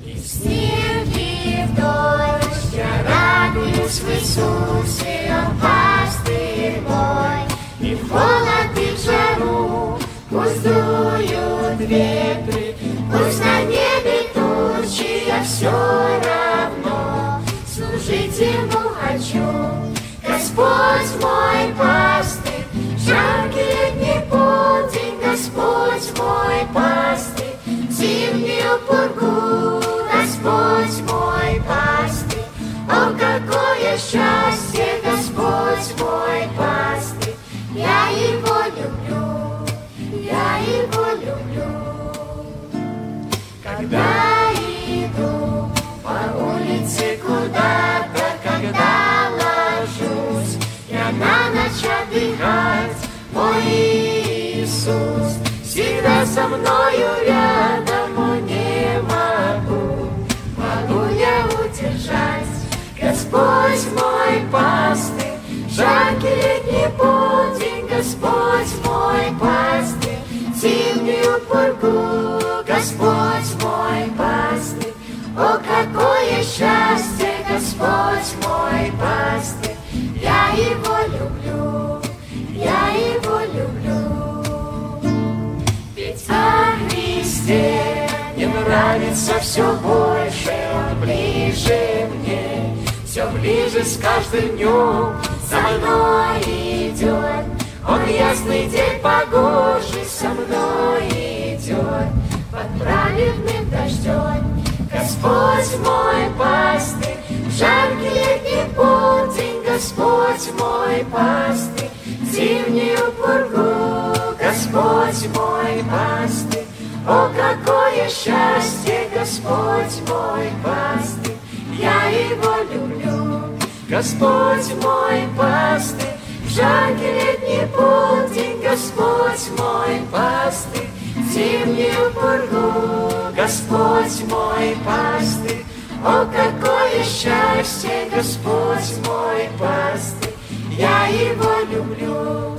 снег и в дождь я радуюсь в Иисусе, Он пастырь мой. И в холод, и в жару, пусть дуют ветры, пусть на небе тучи, я все равно служить Ему хочу. Господь мой пастырь, жаркий летний полдень, Господь мой пастырь, зимнюю пургу, Господь мой пастырь. О, какое счастье, Господь мой пастырь, я Его люблю, я Его люблю. Когда иду по улице куда-то, когда ложусь я на ночь отдыхать, мой Иисус всегда со мною рядом, о, не могу я удержать. Господь мой пастырь, жаркий летний полдень, Господь мой пастырь, зимнюю пургу, Господь мой пастырь. О, какое счастье, Господь мой пастырь, я Его люблю, я Его люблю. Ведь о Христе мне нравится все больше, Он ближе мне, все ближе с каждым днем за мной идет. Он ясный день погожий со мной идет, под праведным дождем. Господь мой пастырь, жаркий летний полдень, Господь мой пастырь, зимнюю пургу, Господь мой пастырь. О, какое счастье, Господь мой пастырь, я Его люблю. Господь мой пастырь, жаркий летний полдень, Господь мой пастырь, зимнюю пургу, Господь мой пастырь. О, какое счастье, Господь мой пастырь, я Его люблю.